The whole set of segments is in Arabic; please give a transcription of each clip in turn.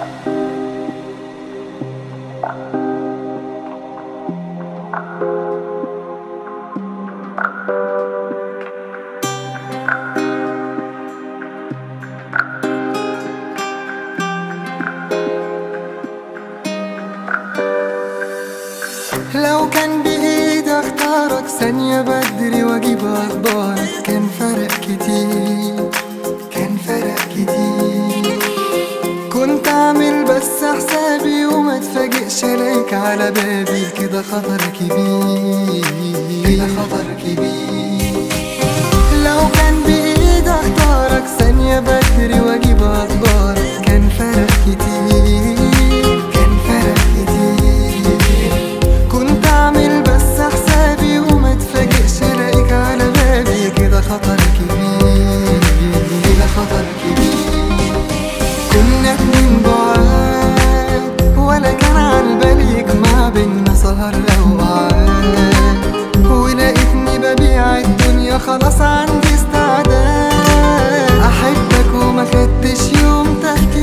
لو كان بإيدي اختارك ثانية بدري واجيب اخبارك كان فرق كتير، كان فرق كتير. كنت اعمل بس حسابي وما اتفاجئش الاقيك على بابي، كده خطر كبير، كده خطر كبير. لو كان بإيدي اختارك ثانية بدري واجيب اخبارك كان فرق كتير، كان فرق كتير. كنت اعمل بس حسابي وما اتفاجئش الاقيك على بابي، كده خطر كبير، كده خطر كبير. كنا اتنين بعاد ولا كان عالبالي يجمع بينا سهر اوقات، ولقيتني ببيع الدنيا خلاص عندي استعداد احبك وما خدتش يوم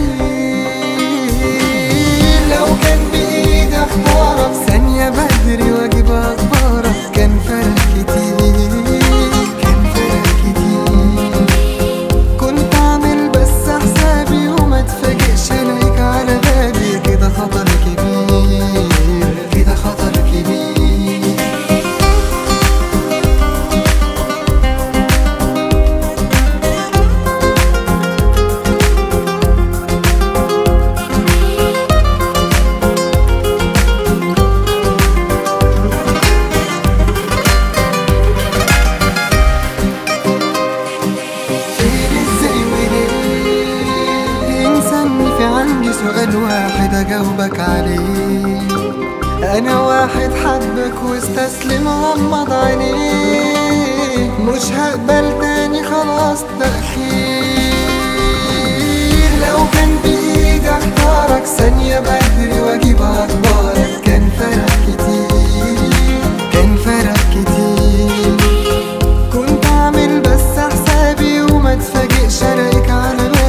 تفكير. لو كان بايدي اختارك ثانية بدري واجيب اخبارك كان فرق كتير، كان فرق كتير. كنت اعمل بس حسابي وما اتفاجئش الاقيك على بابي، كده خطر كبير، كده خطر كبير. عندي سؤال واحد أجاوبك عليه، أنا واحد حبك واستسلم غمض عينيه، مش هقبل تاني خلاص تأخير. لو كان بإيدي اختارك ثانية بدري واجيب أخبارك كان فرق كتير، كان فرق كتير. كنت أعمل بس حسابي وما اتفاجئش ألاقيك على